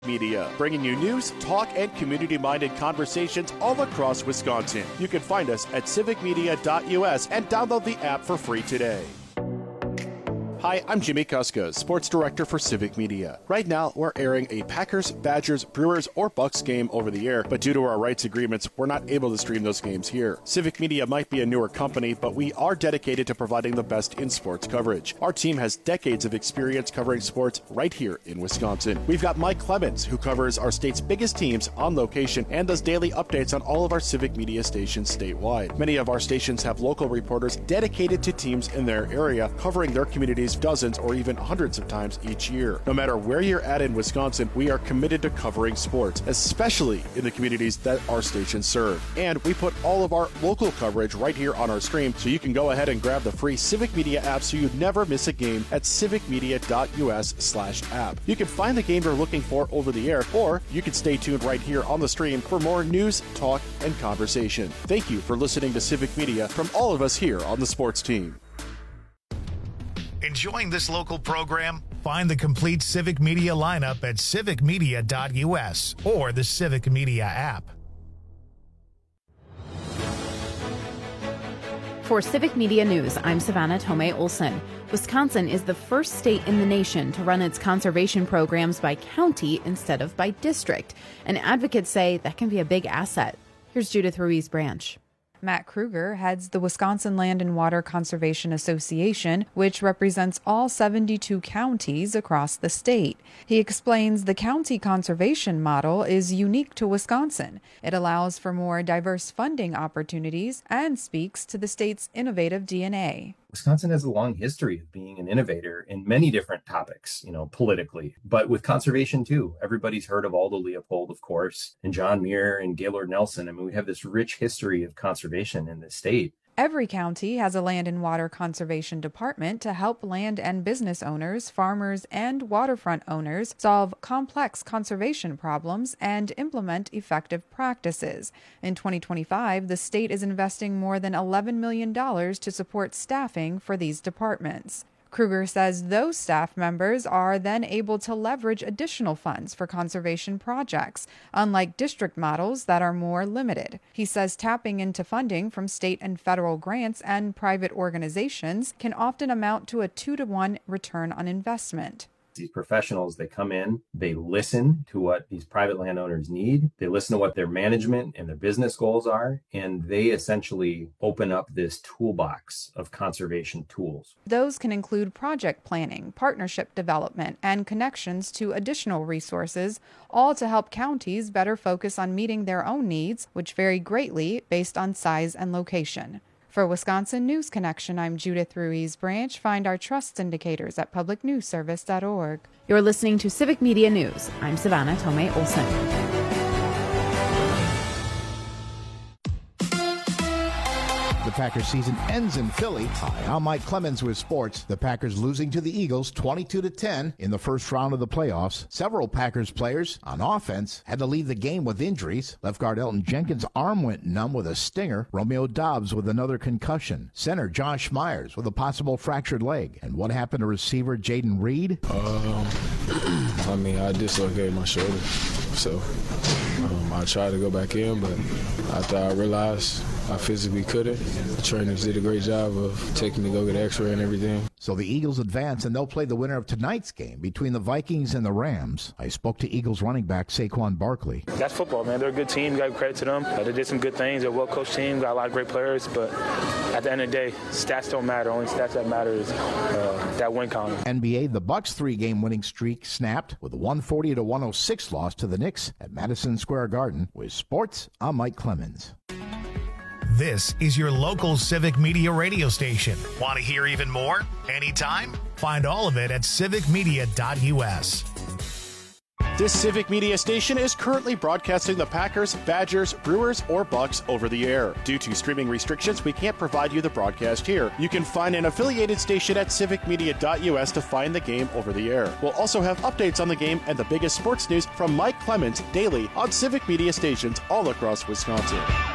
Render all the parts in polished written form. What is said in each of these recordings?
Media, bringing you news, talk, and community-minded conversations all across Wisconsin. You can find us at civicmedia.us and download the app for free today. Hi, I'm Jimmy Kuska, Sports Director for Civic Media. Right now, we're airing a Packers, Badgers, Brewers, or Bucks game over the air, but due to our rights agreements, we're not able to stream those games here. Civic Media might be a newer company, but we are dedicated to providing the best in sports coverage. Our team has decades of experience covering sports right here in Wisconsin. We've got Mike Clemens, who covers our state's biggest teams on location and does daily updates on all of our Civic Media stations statewide. Many of our stations have local reporters dedicated to teams in their area, covering their communities dozens or even hundreds of times each year. No matter where you're at in Wisconsin, we are committed to covering sports, especially in the communities that our stations serve. And we put all of our local coverage right here on our stream, so you can go ahead and grab the free Civic Media app so you never miss a game at civicmedia.us/app. You can find the game you're looking for over the air, or you can stay tuned right here on the stream for more news, talk, and conversation. Thank you for listening to Civic Media from all of us here on the sports team. Enjoying this local program? Find the complete Civic Media lineup at civicmedia.us or the Civic Media app. For Civic Media News, I'm Savannah Tomei Olson. Wisconsin is the first state in the nation to run its conservation programs by county instead of by district, and advocates say that can be a big asset. Here's Judith Ruiz Branch. Matt Kruger heads the Wisconsin Land and Water Conservation Association, which represents all 72 counties across the state. He explains the county conservation model is unique to Wisconsin. It allows for more diverse funding opportunities and speaks to the state's innovative DNA. Wisconsin has a long history of being an innovator in many different topics, politically, but with conservation too. Everybody's heard of Aldo Leopold, of course, and John Muir and Gaylord Nelson. I mean, we have this rich history of conservation in the state. Every county has a land and water conservation department to help land and business owners, farmers, and waterfront owners solve complex conservation problems and implement effective practices. In 2025, the state is investing more than $11 million to support staffing for these departments. Kruger says those staff members are then able to leverage additional funds for conservation projects, unlike district models that are more limited. He says tapping into funding from state and federal grants and private organizations can often amount to a 2-to-1 return on investment. These professionals, they come in, they listen to what these private landowners need, they listen to what their management and their business goals are, and they essentially open up this toolbox of conservation tools. Those can include project planning, partnership development, and connections to additional resources, all to help counties better focus on meeting their own needs, which vary greatly based on size and location. For Wisconsin News Connection, I'm Judith Ruiz Branch. Find our trust indicators at publicnewsservice.org. You're listening to Civic Media News. I'm Savannah Tomei Olson. The Packers season ends in Philly. Hi, I'm Mike Clemens with sports. The Packers losing to the Eagles 22-10 in the first round of the playoffs. Several Packers players on offense had to leave the game with injuries. Left guard Elton Jenkins' arm went numb with a stinger. Romeo Dobbs with another concussion. Center Josh Myers with a possible fractured leg. And what happened to receiver Jaden Reed? I dislocated my shoulder. So I tried to go back in, but after I realized I physically couldn't, the trainers did a great job of taking me to go get an x-ray and everything. So the Eagles advance, and they'll play the winner of tonight's game between the Vikings and the Rams. I spoke to Eagles running back Saquon Barkley. That's football, man. They're a good team. Got credit to them. They did some good things. They're a well-coached team. Got a lot of great players. But at the end of the day, stats don't matter. Only stats that matter is that win column. NBA, the Bucks' 3-game winning streak snapped with a 140-106 loss to the Knicks at Madison Square Garden. With sports, I'm Mike Clemens. This is your local Civic Media radio station. Want to hear even more? Anytime? Find all of it at civicmedia.us. This Civic Media station is currently broadcasting the Packers, Badgers, Brewers, or Bucks over the air. Due to streaming restrictions, we can't provide you the broadcast here. You can find an affiliated station at civicmedia.us to find the game over the air. We'll also have updates on the game and the biggest sports news from Mike Clemens daily on Civic Media stations all across Wisconsin.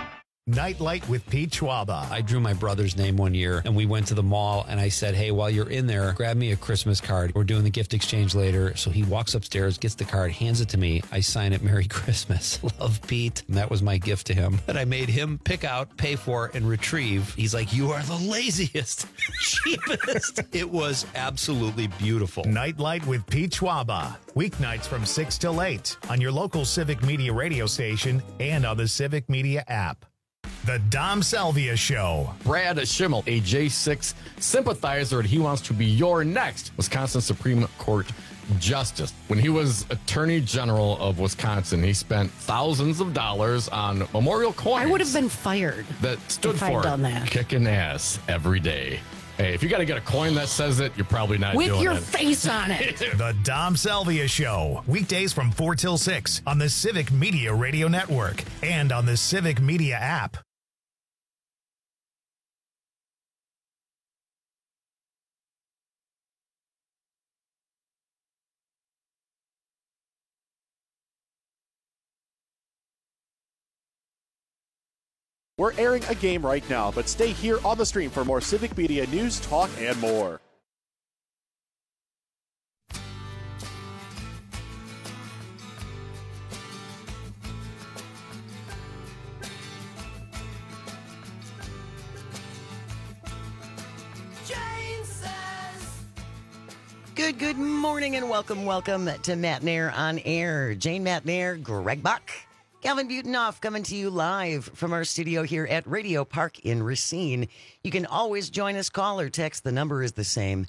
Nightlight with Pete Schwaba. I drew my brother's name one year, and we went to the mall, and I said, hey, while you're in there, grab me a Christmas card. We're doing the gift exchange later. So he walks upstairs, gets the card, hands it to me. I sign it, Merry Christmas. Love, Pete. And that was my gift to him that I made him pick out, pay for, and retrieve. He's like, you are the laziest, cheapest. It was absolutely beautiful. Nightlight with Pete Schwaba. Weeknights from 6 till 8 on your local Civic Media radio station and on the Civic Media app. The Dom Salvia Show. Brad Schimmel, a J6 sympathizer, and he wants to be your next Wisconsin Supreme Court Justice. When he was Attorney General of Wisconsin, he spent thousands of dollars on memorial coins. I would have been fired that stood if for I'd done that. Kicking ass every day. Hey, if you got to get a coin that says it, you're probably not doing it. With your face on it. The Dom Salvia Show. Weekdays from 4 till 6 on the Civic Media Radio Network and on the Civic Media app. We're airing a game right now, but stay here on the stream for more Civic Media news, talk, and more. Good morning and welcome to Matt Nair on Air. Jane Matt Nair, Greg Buck, Calvin Butenoff coming to you live from our studio here at Radio Park in Racine. You can always join us, call or text. The number is the same,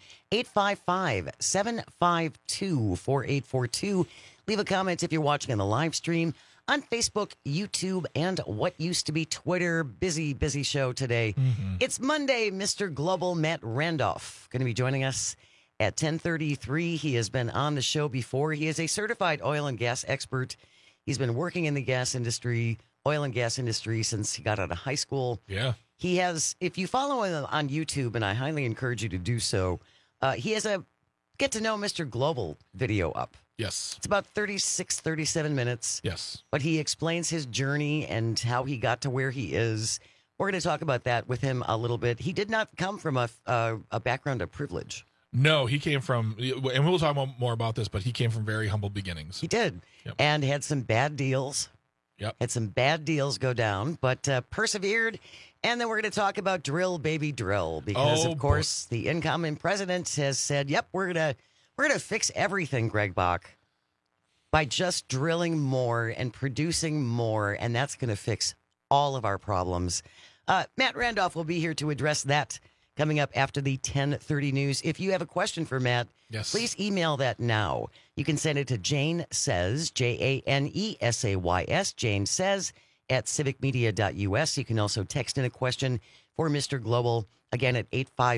855-752-4842. Leave a comment if you're watching on the live stream on Facebook, YouTube, and what used to be Twitter. Busy show today. It's Monday. Mr. Global Matt Randolph going to be joining us at 10:33. He has been on the show before. He is a certified oil and gas expert. He's been working in the oil and gas industry since he got out of high school. Yeah. He has, if you follow him on YouTube, and I highly encourage you to do so, he has a Get to Know Mr. Global video up. Yes. It's about 37 minutes. Yes. But he explains his journey and how he got to where he is. We're going to talk about that with him a little bit. He did not come from a background of privilege. No, he came from, and we'll talk more about this, but he came from very humble beginnings. He did. Yep. And had some bad deals. Yep. Had some bad deals go down, but persevered. And then we're going to talk about drill, baby, drill, because of course the incoming president has said, "Yep, we're gonna fix everything, Greg Bach, by just drilling more and producing more, and that's going to fix all of our problems." Matt Randolph will be here to address that coming up after the 10:30 news. If you have a question for Matt, yes, please email that now. You can send it to Jane Says, JANESAYS, Jane Says, at civicmedia.us. You can also text in a question for Mr. Global, again at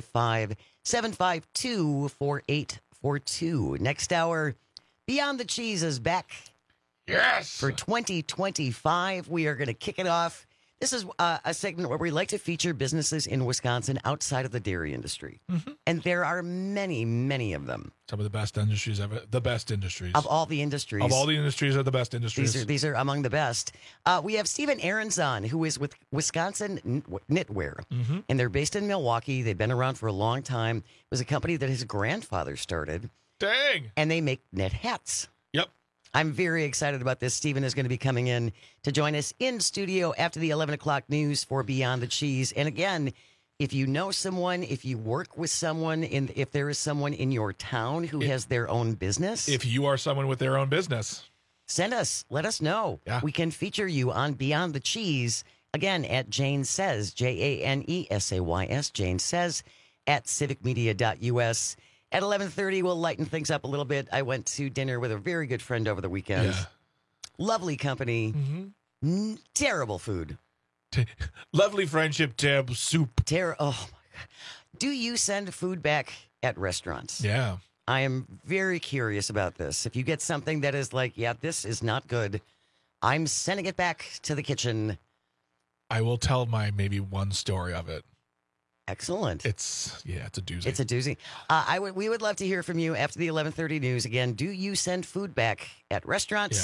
855-752-4842. Next hour, Beyond the Cheese is back. Yes! For 2025, we are going to kick it off. This is a segment where we like to feature businesses in Wisconsin outside of the dairy industry. And there are many, many of them. Some of the best industries ever. The best industries. Of all the industries. Of all the industries are the best industries. These are among the best. We have Stephen Aarons on, who is with Wisconsin Knitwear. And they're based in Milwaukee. They've been around for a long time. It was a company that his grandfather started. Dang! And they make knit hats. Yep. I'm very excited about this. Stephen is going to be coming in to join us in studio after the 11 o'clock news for Beyond the Cheese. And again, if you know someone, if you work with someone, if there is someone in your town who has their own business. If you are someone with their own business. Send us. Let us know. Yeah. We can feature you on Beyond the Cheese. Again, at Jane Says, JANESAYS, Jane Says, at civicmedia.us. At 11:30, we'll lighten things up a little bit. I went to dinner with a very good friend over the weekend. Yeah. Lovely company. Terrible food. Lovely friendship, Tab. Soup. Oh, my God. Do you send food back at restaurants? Yeah. I am very curious about this. If you get something that is like, yeah, this is not good, I'm sending it back to the kitchen. I will tell my maybe one story of it. Excellent. It's a doozy. It's a doozy. We would love to hear from you after the 11:30 news. Again, do you send food back at restaurants? Yeah.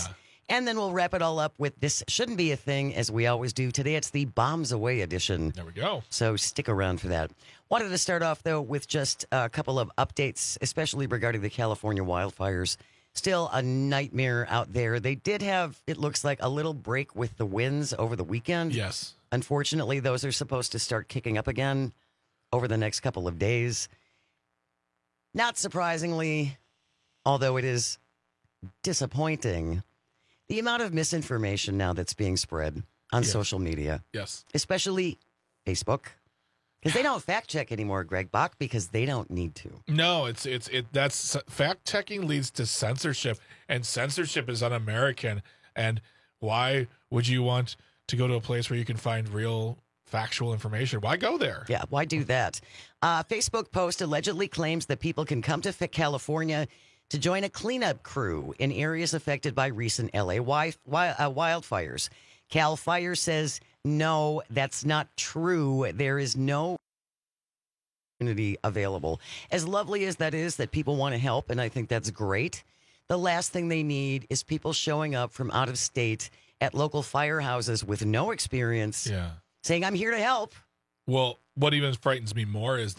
And then we'll wrap it all up with This Shouldn't Be a Thing, as we always do. Today it's the Bombs Away edition. There we go. So stick around for that. Wanted to start off, though, with just a couple of updates, especially regarding the California wildfires. Still a nightmare out there. They did have, it looks like, a little break with the winds over the weekend. Yes. Unfortunately, those are supposed to start kicking up again over the next couple of days. Not surprisingly, although it is disappointing, the amount of misinformation now that's being spread on social media. Yes. Especially Facebook. Because they don't fact check anymore, Greg Bach, because they don't need to. No, that's fact checking leads to censorship, and censorship is un-American. And why would you want to go to a place where you can find real factual information? Why go there? Yeah, why do that? Facebook post allegedly claims that people can come to California to join a cleanup crew in areas affected by recent LA wildfires. Cal Fire says, no, that's not true. There is no opportunity available. As lovely as that is, that people want to help, and I think that's great, the last thing they need is people showing up from out of state at local firehouses with no experience, saying, I'm here to help. Well, what even frightens me more is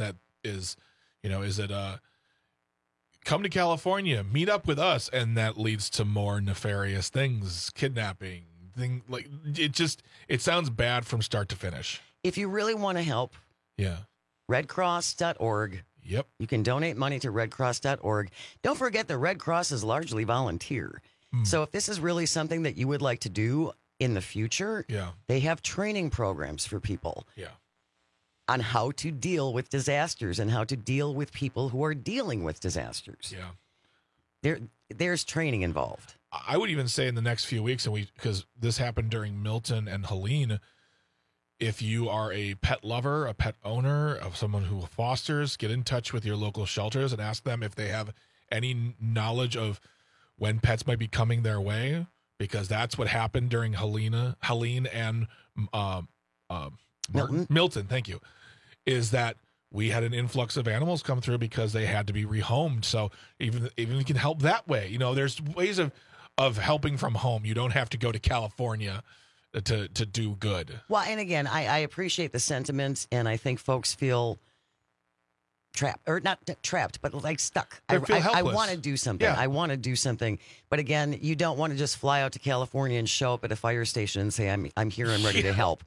come to California, meet up with us, and that leads to more nefarious things, kidnapping, it sounds bad from start to finish. If you really want to help, redcross.org. Yep. You can donate money to redcross.org. Don't forget the Red Cross is largely volunteer. So if this is really something that you would like to do in the future, they have training programs for people on how to deal with disasters and how to deal with people who are dealing with disasters. There's training involved. I would even say in the next few weeks, because this happened during Milton and Helene, if you are a pet lover, a pet owner, of someone who fosters, get in touch with your local shelters and ask them if they have any knowledge of when pets might be coming their way, because that's what happened during Helene and Milton. Thank you. Is that we had an influx of animals come through because they had to be rehomed. So even you can help that way. There's ways of helping from home. You don't have to go to California to do good. Well, and again, I appreciate the sentiment, and I think folks feel trapped, or not trapped, but like stuck. They feel helpless. I want to do something. I want to do something. But again, you don't want to just fly out to California and show up at a fire station and say, I'm here, I'm ready to help.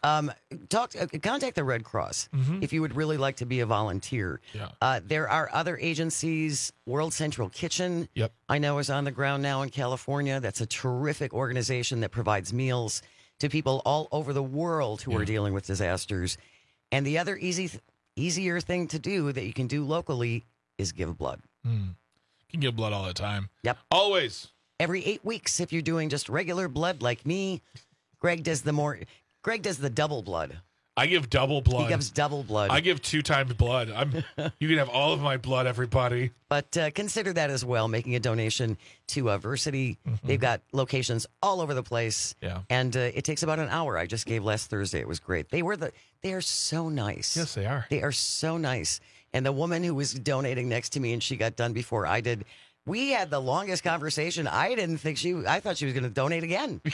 Contact the Red Cross if you would really like to be a volunteer. There are other agencies. World Central Kitchen, I know, is on the ground now in California. That's a terrific organization that provides meals to people all over the world who are dealing with disasters. And the other easier thing to do that you can do locally is give blood. You can give blood all the time. Yep. Always. Every 8 weeks, if you're doing just regular blood like me. Greg does the double blood. I give double blood. He gives double blood. I give 2 times blood. You can have all of my blood, everybody. But consider that as well, making a donation to Versity. They've got locations all over the place. And it takes about an hour. I just gave last Thursday. It was great. They are so nice. Yes, they are. They are so nice. And the woman who was donating next to me, and she got done before I did, we had the longest conversation. I thought she was going to donate again.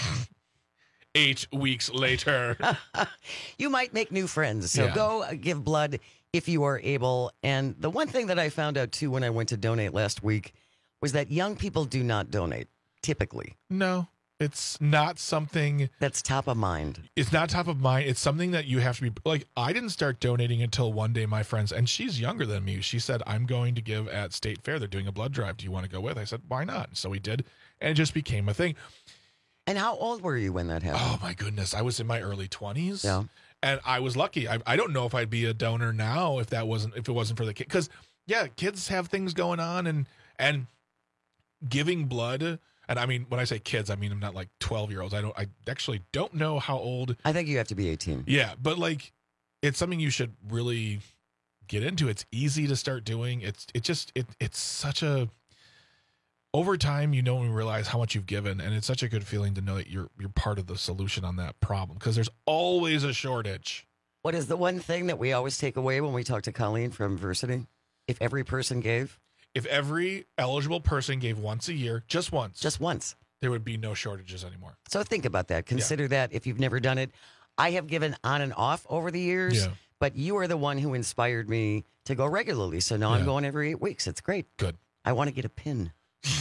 8 weeks later. You might make new friends. So go give blood if you are able. And the one thing that I found out, too, when I went to donate last week was that young people do not donate, typically. No, it's not something that's top of mind. It's not top of mind. It's something that you have to be like. I didn't start donating until one day my friends, and she's younger than me, she said, I'm going to give at State Fair. They're doing a blood drive. Do you want to go with? I said, why not? So we did, and it just became a thing. And how old were you when that happened? Oh, my goodness. I was in my early 20s. Yeah. And I was lucky. I don't know if I'd be a donor now if it wasn't for the kid. Because, kids have things going on and giving blood. And I mean, when I say kids, I mean, I'm not like 12-year-olds. I actually don't know how old. I think you have to be 18. Yeah. But like, it's something you should really get into. It's easy to start doing. It's such a. Over time, you don't realize how much you've given, and it's such a good feeling to know that you're part of the solution on that problem, because there's always a shortage. What is the one thing that we always take away when we talk to Colleen from Versity? If every person gave? If every eligible person gave once a year, just once. there would be no shortages anymore. So think about that. Consider that if you've never done it. I have given on and off over the years, but you are the one who inspired me to go regularly. So now I'm going every 8 weeks. It's great. Good. I want to get a pin.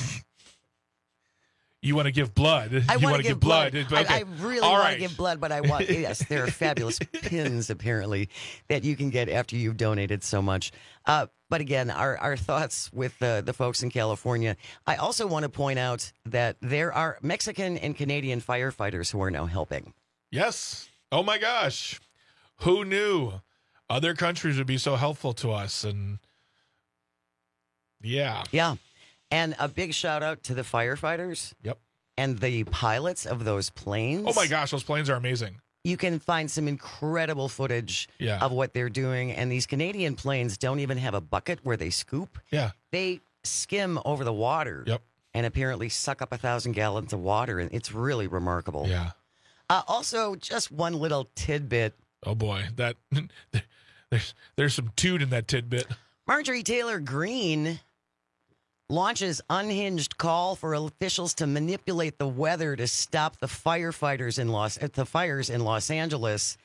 You want to give blood. I want to give blood. Okay. I really want to give blood, but I want, yes, there are fabulous pins, apparently, that you can get after you've donated so much. But again, our thoughts with the folks in California. I also want to point out that there are Mexican and Canadian firefighters who are now helping. Yes. Oh, my gosh. Who knew other countries would be so helpful to us? And yeah. Yeah. And a big shout out to the firefighters. Yep. And the pilots of those planes. Oh, my gosh. Those planes are amazing. You can find some incredible footage of what they're doing. And these Canadian planes don't even have a bucket where they scoop. Yeah. They skim over the water. Yep. And apparently suck up 1,000 gallons of water. And it's really remarkable. Yeah. Also, just one little tidbit. Oh, boy. That there's some toot in that tidbit. Marjorie Taylor Greene launches unhinged call for officials to manipulate the weather to stop the fires in Los Angeles.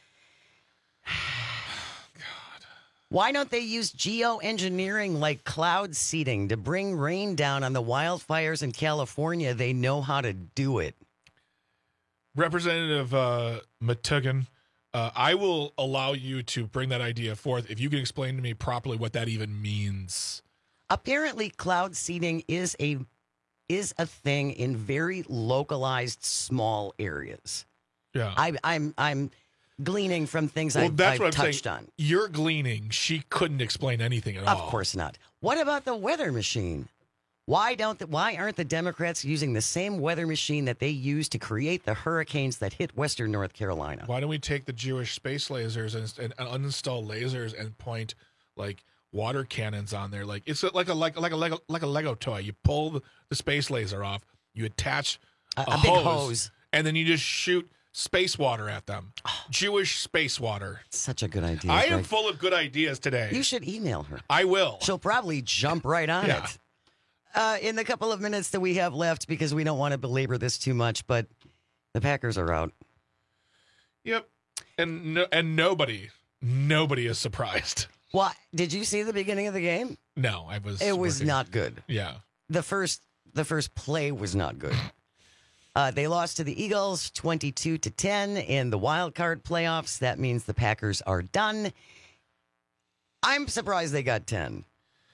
God. Why don't they use geoengineering like cloud seeding to bring rain down on the wildfires in California? They know how to do it. Representative Matugan, I will allow you to bring that idea forth if you can explain to me properly what that even means. Apparently, cloud seeding is a thing in very localized, small areas. Yeah, I'm gleaning from things I've touched on. You're gleaning. She couldn't explain anything at all. Of course not. What about the weather machine? Why aren't the Democrats using the same weather machine that they used to create the hurricanes that hit Western North Carolina? Why don't we take the Jewish space lasers and uninstall lasers and point like water cannons on there? Like it's like a Lego toy. You pull the space laser off, you attach a big hose, and then you just shoot space water at them. Jewish space water. Such a good idea. I am full of good ideas today. You should email her. I will. She'll probably jump right on it. In the couple of minutes that we have left, because we don't want to belabor this too much, but the Packers are out. Yep. And nobody is surprised. Well, did you see the beginning of the game? No, I was. It was not good. Yeah. The first play was not good. They lost to the Eagles 22-10 in the wild card playoffs. That means the Packers are done. I'm surprised they got 10.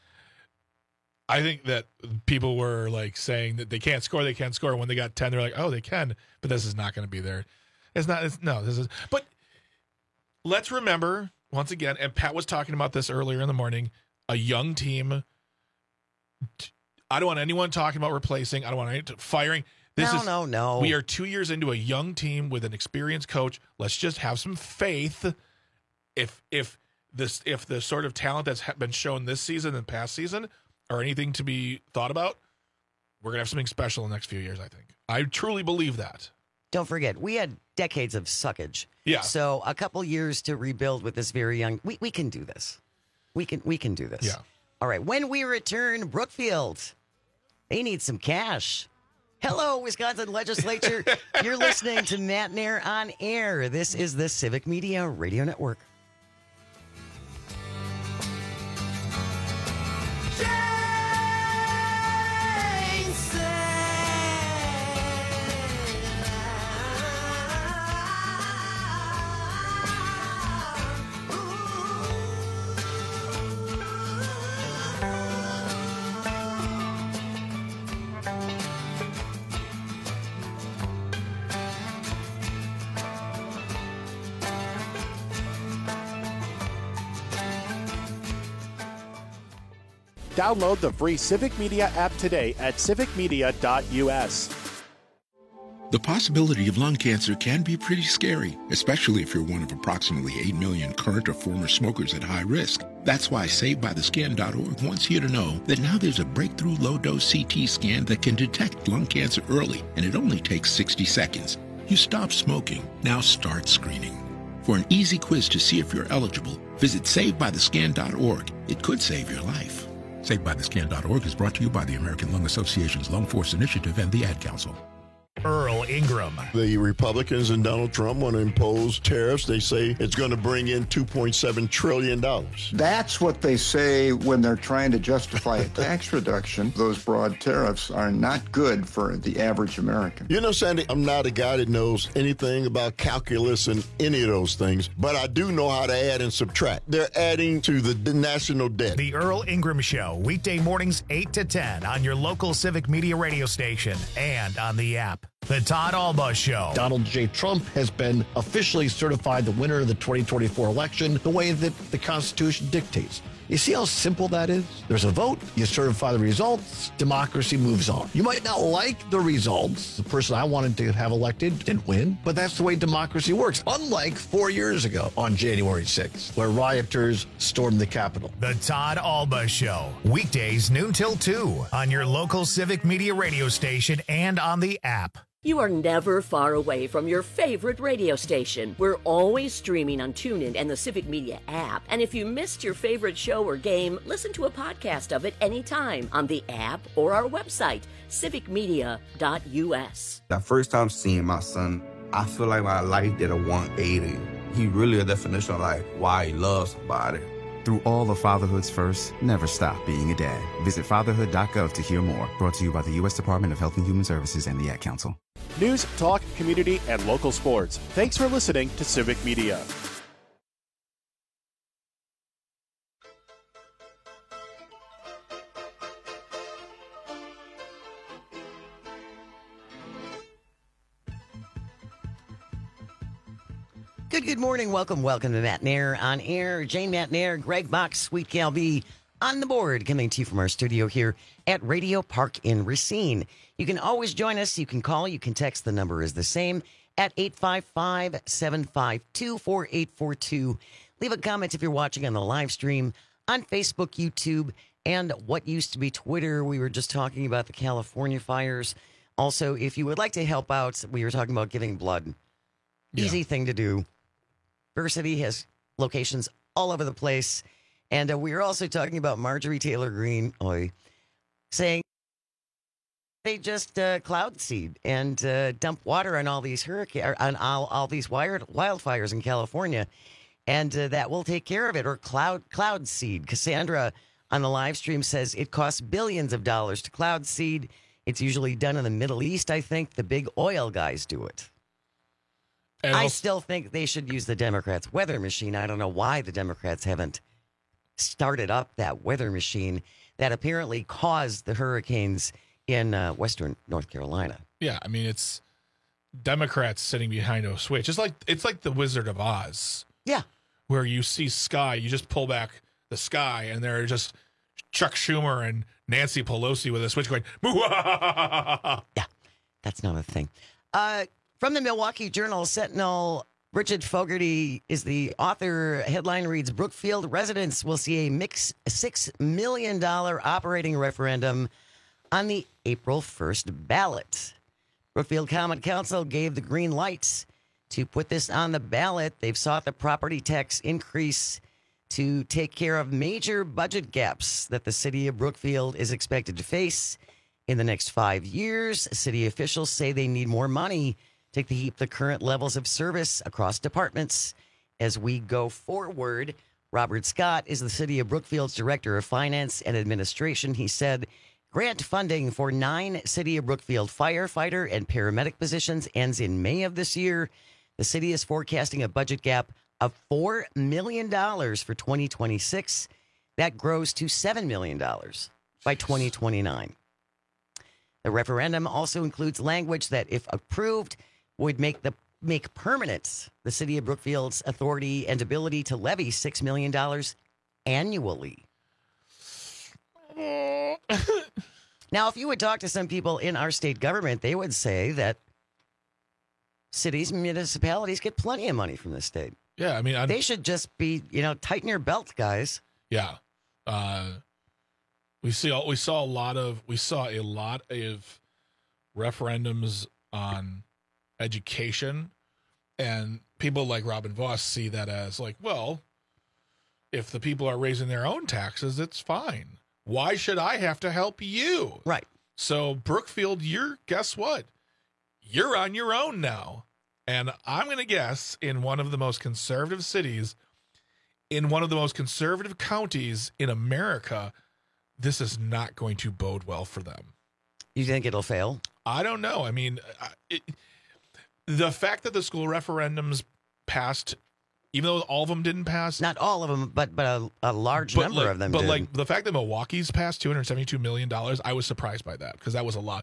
I think that people were like saying that they can't score. When they got 10, they're like, oh, they can, but this is not going to be there. But let's remember once again, and Pat was talking about this earlier in the morning, a young team. I don't want anyone talking about replacing. I don't want anyone firing. No. We are 2 years into a young team with an experienced coach. Let's just have some faith. If the sort of talent that's been shown this season and past season or anything to be thought about, we're going to have something special in the next few years, I think. I truly believe that. Don't forget, we had decades of suckage. Yeah. So a couple years to rebuild with this very young. We can do this. We can do this. Yeah. All right. When we return, Brookfield, they need some cash. Hello, Wisconsin Legislature. You're listening to Matt Nair on Air. This is the Civic Media Radio Network. Download the free Civic Media app today at civicmedia.us. The possibility of lung cancer can be pretty scary, especially if you're one of approximately 8 million current or former smokers at high risk. That's why SaveByTheScan.org wants you to know that now there's a breakthrough low-dose CT scan that can detect lung cancer early, and it only takes 60 seconds. You stop smoking, now start screening. For an easy quiz to see if you're eligible, visit SaveByTheScan.org. It could save your life. SaveByTheScan.org is brought to you by the American Lung Association's Lung Force Initiative and the Ad Council. Earl Ingram. The Republicans and Donald Trump want to impose tariffs. They say it's going to bring in $2.7 trillion. That's what they say when they're trying to justify a tax reduction. Those broad tariffs are not good for the average American. You know, Sandy, I'm not a guy that knows anything about calculus and any of those things, but I do know how to add and subtract. They're adding to the national debt. The Earl Ingram Show, weekday mornings 8 to 10 on your local Civic Media radio station and on the app. The Todd Alba Show. Donald J. Trump has been officially certified the winner of the 2024 election the way that the Constitution dictates. You see how simple that is? There's a vote, you certify the results, democracy moves on. You might not like the results. The person I wanted to have elected didn't win, but that's the way democracy works. Unlike 4 years ago on January 6th, where rioters stormed the Capitol. The Todd Alba Show, weekdays noon till 2 on your local Civic Media radio station and on the app. You are never far away from your favorite radio station. We're always streaming on TuneIn and the Civic Media app. And if you missed your favorite show or game, listen to a podcast of it anytime on the app or our website, civicmedia.us. The first time seeing my son, I feel like my life did a 180. He really a definition of like why he loves somebody. Through all of fatherhood's first, never stop being a dad. Visit fatherhood.gov to hear more. Brought to you by the U.S. Department of Health and Human Services and the Ad Council. News, talk, community, and local sports. Thanks for listening to Civic Media. Good morning. Welcome to Matt Nair on air. Jane Matt Nair, Greg Box, Sweet Gal B on the board, coming to you from our studio here at Radio Park in Racine. You can always join us. You can call. You can text. The number is the same at 855-752-4842. Leave a comment if you're watching on the live stream on Facebook, YouTube, and what used to be Twitter. We were just talking about the California fires. Also, if you would like to help out, we were talking about giving blood. Easy thing to do. Versity has locations all over the place. And we were also talking about Marjorie Taylor Greene saying they just cloud seed and dump water on all these all these wildfires in California, and that will take care of it. Or cloud seed. Cassandra on the live stream says it costs billions of dollars to cloud seed. It's usually done in the Middle East. I think the big oil guys do it. And I still think they should use the Democrats' weather machine. I don't know why the Democrats haven't started up that weather machine that apparently caused the hurricanes in western North Carolina. Yeah, I mean, it's Democrats sitting behind a switch. It's like the Wizard of Oz. Yeah. Where you see sky, you just pull back the sky, and they're just Chuck Schumer and Nancy Pelosi with a switch going, Mwah! Yeah, that's not a thing. From the Milwaukee Journal Sentinel, Bridget Fogarty is the author. Headline reads, Brookfield residents will see a $6 million operating referendum on the April 1st ballot. Brookfield Common Council gave the green lights to put this on the ballot. They've sought the property tax increase to take care of major budget gaps that the city of Brookfield is expected to face in the next 5 years. City officials say they need more money to keep the current levels of service across departments as we go forward. Robert Scott is the city of Brookfield's director of finance and administration. He said grant funding for 9 city of Brookfield firefighter and paramedic positions ends in May of this year. The city is forecasting a budget gap of $4 million for 2026. That grows to $7 million by 2029. The referendum also includes language that, if approved, would make permanent the city of Brookfield's authority and ability to levy $6 million annually. Now, if you would talk to some people in our state government, they would say that cities and municipalities get plenty of money from the state. Yeah, I mean, they should just be, tighten your belt, guys. Yeah. We saw a lot of referendums on education, and people like Robin Voss see that as like, well, if the people are raising their own taxes, it's fine. Why should I have to help you? Right. So Brookfield, guess what? you're on your own now. And I'm going to guess in one of the most conservative cities, in one of the most conservative counties in America, this is not going to bode well for them. You think it'll fail? I don't know. I mean, the fact that the school referendums passed, even though all of them didn't pass. Not all of them, but a large number of them did. But like the fact that Milwaukee's passed $272 million, I was surprised by that because that was a lot.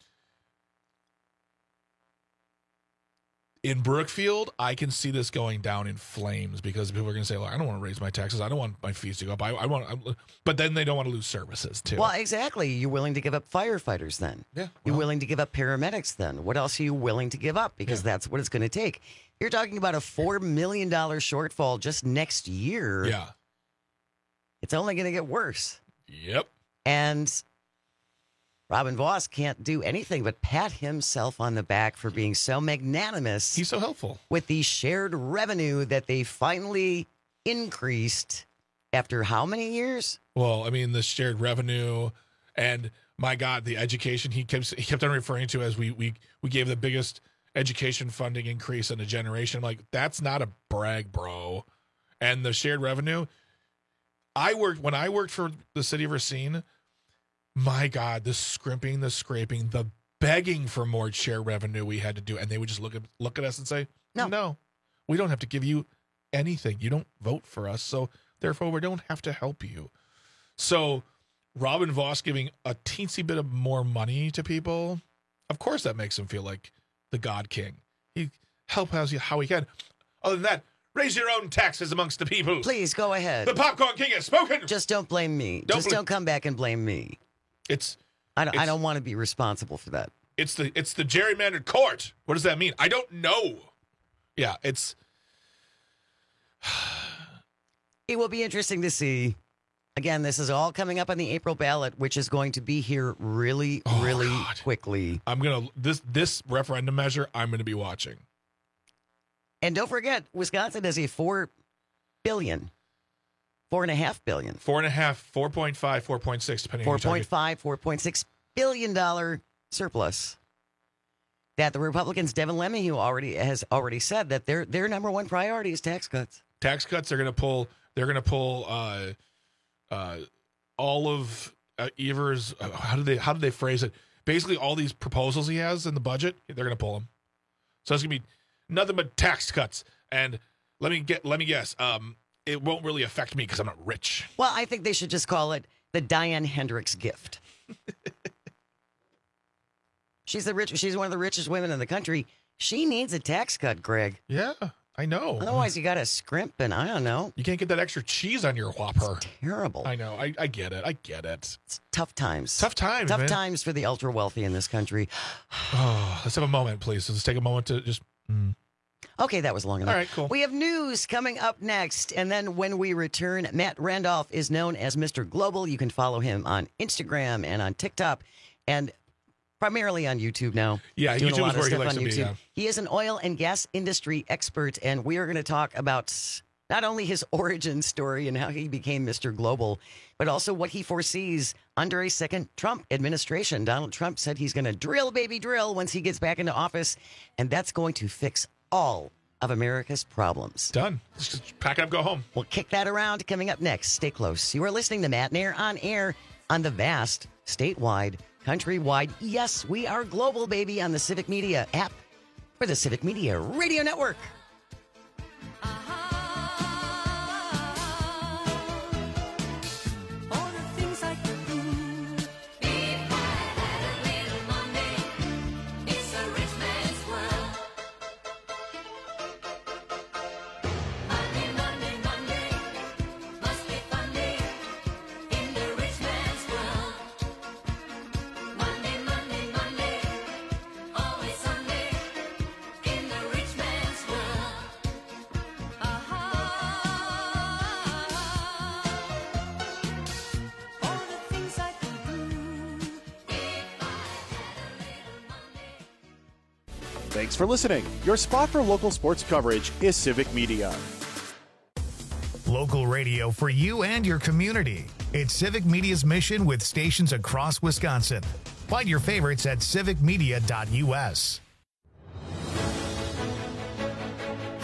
In Brookfield, I can see this going down in flames because people are going to say, "Well, I don't want to raise my taxes. I don't want my fees to go up. But then they don't want to lose services too." Well, exactly. You're willing to give up firefighters then. Yeah. Well, you're willing to give up paramedics then. What else are you willing to give up? Because that's what it's going to take. You're talking about a $4 million shortfall just next year. Yeah. It's only going to get worse. Yep. And Robin Vos can't do anything but pat himself on the back for being so magnanimous. He's so helpful. With the shared revenue that they finally increased after how many years? Well, I mean, the shared revenue and, my God, the education he kept on referring to as we gave the biggest education funding increase in a generation. I'm like, that's not a brag, bro. And the shared revenue, when I worked for the city of Racine, my God, the scrimping, the scraping, the begging for more share revenue we had to do. And they would just look at us and say, no, we don't have to give you anything. You don't vote for us. So therefore, we don't have to help you. So Robin Vos giving a teensy bit of more money to people, of course that makes him feel like the God King. He help us how he can. Other than that, raise your own taxes amongst the people. Please go ahead. The Popcorn King has spoken. Just don't blame me. Don't come back and blame me. I don't want to be responsible for that. It's the gerrymandered court. What does that mean? I don't know. Yeah, it will be interesting to see. Again, this is all coming up on the April ballot, which is going to be here really quickly. This referendum measure I'm gonna be watching. And don't forget, Wisconsin has a $4.5 billion. 4.5 billion. 4.5, 4.5, 4.6, depending on $4.6 billion surplus. That the Republicans, Devin LeMahieu has already said that their number one priority is tax cuts. Tax cuts. They're going to pull all of Evers. How do they phrase it? Basically, all these proposals he has in the budget, they're going to pull them. So it's going to be nothing but tax cuts. And let me guess. It won't really affect me because I'm not rich. Well, I think they should just call it the Diane Hendricks gift. She's one of the richest women in the country. She needs a tax cut, Greg. Yeah, I know. Otherwise, you got to scrimp, and I don't know. You can't get that extra cheese on your Whopper. It's terrible. I know. I get it. It's tough times. Tough times for the ultra wealthy in this country. Let's have a moment, please. Let's take a moment to just. Okay, that was long enough. All right, cool. We have news coming up next. And then when we return, Matt Randolph is known as Mr. Global. You can follow him on Instagram and on TikTok and primarily on YouTube now. Yeah, doing YouTube a lot is where of he stuff likes on to YouTube. be, yeah. He is an oil and gas industry expert, and we are going to talk about not only his origin story and how he became Mr. Global, but also what he foresees under a second Trump administration. Donald Trump said he's going to drill, baby, drill once he gets back into office, and that's going to fix all of America's problems. Done. Just pack it up, go home. We'll kick that around coming up next. Stay close. You are listening to Matt Nair on air on the vast, statewide, countrywide. Yes, we are global, baby, on the Civic Media app for the Civic Media Radio Network. Thanks for listening. Your spot for local sports coverage is Civic Media. Local radio for you and your community. It's Civic Media's mission with stations across Wisconsin. Find your favorites at civicmedia.us.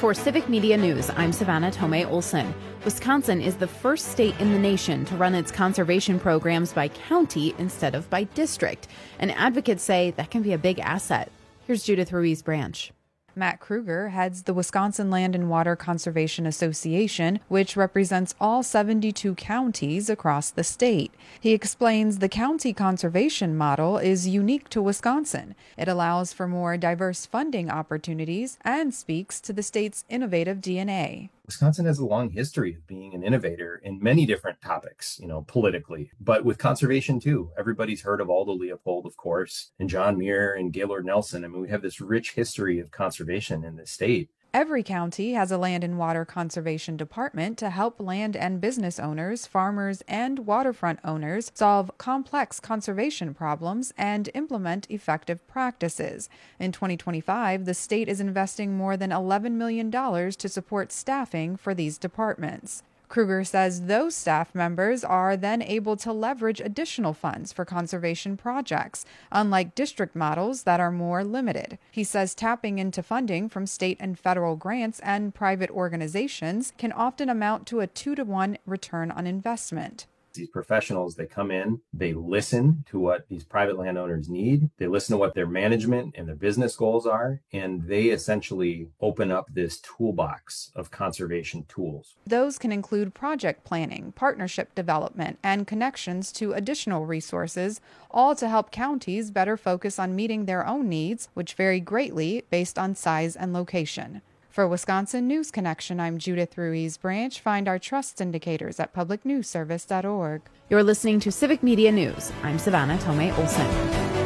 For Civic Media News, I'm Savannah Tomei Olson. Wisconsin is the first state in the nation to run its conservation programs by county instead of by district, and advocates say that can be a big asset. Here's Judith Ruiz-Branch. Matt Kruger heads the Wisconsin Land and Water Conservation Association, which represents all 72 counties across the state. He explains the county conservation model is unique to Wisconsin. It allows for more diverse funding opportunities and speaks to the state's innovative DNA. Wisconsin has a long history of being an innovator in many different topics, politically, but with conservation too. Everybody's heard of Aldo Leopold, of course, and John Muir and Gaylord Nelson. I mean, we have this rich history of conservation in the state. Every county has a land and water conservation department to help land and business owners, farmers, and waterfront owners solve complex conservation problems and implement effective practices. In 2025, the state is investing more than $11 million to support staffing for these departments. Kruger says those staff members are then able to leverage additional funds for conservation projects, unlike district models that are more limited. He says tapping into funding from state and federal grants and private organizations can often amount to a 2-to-1 return on investment. These professionals, they come in, they listen to what these private landowners need, they listen to what their management and their business goals are, and they essentially open up this toolbox of conservation tools. Those can include project planning, partnership development, and connections to additional resources, all to help counties better focus on meeting their own needs, which vary greatly based on size and location. For Wisconsin News Connection, I'm Judith Ruiz-Branch. Find our trust indicators at publicnewsservice.org. You're listening to Civic Media News. I'm Savannah Tomei Olson.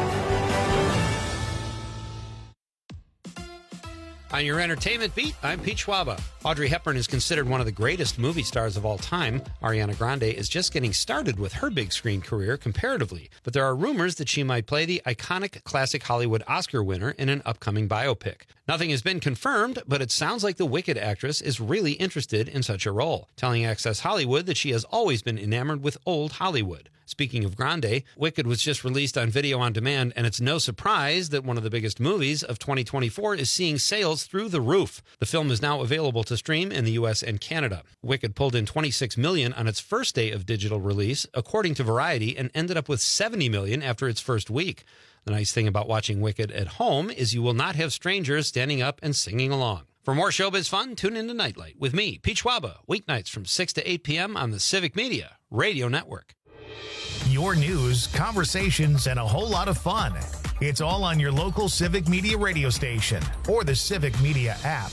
On your entertainment beat, I'm Pete Schwaba. Audrey Hepburn is considered one of the greatest movie stars of all time. Ariana Grande is just getting started with her big screen career comparatively, but there are rumors that she might play the iconic classic Hollywood Oscar winner in an upcoming biopic. Nothing has been confirmed, but it sounds like the Wicked actress is really interested in such a role, telling Access Hollywood that she has always been enamored with old Hollywood. Speaking of Grande, Wicked was just released on video on demand, and it's no surprise that one of the biggest movies of 2024 is seeing sales through the roof. The film is now available to stream in the U.S. and Canada. Wicked pulled in $26 million on its first day of digital release, according to Variety, and ended up with $70 million after its first week. The nice thing about watching Wicked at home is you will not have strangers standing up and singing along. For more showbiz fun, tune into Nightlight with me, Pete Schwaba, weeknights from 6 to 8 p.m. on the Civic Media Radio Network. Your news, conversations, and a whole lot of fun. It's all on your local Civic Media radio station or the Civic Media app.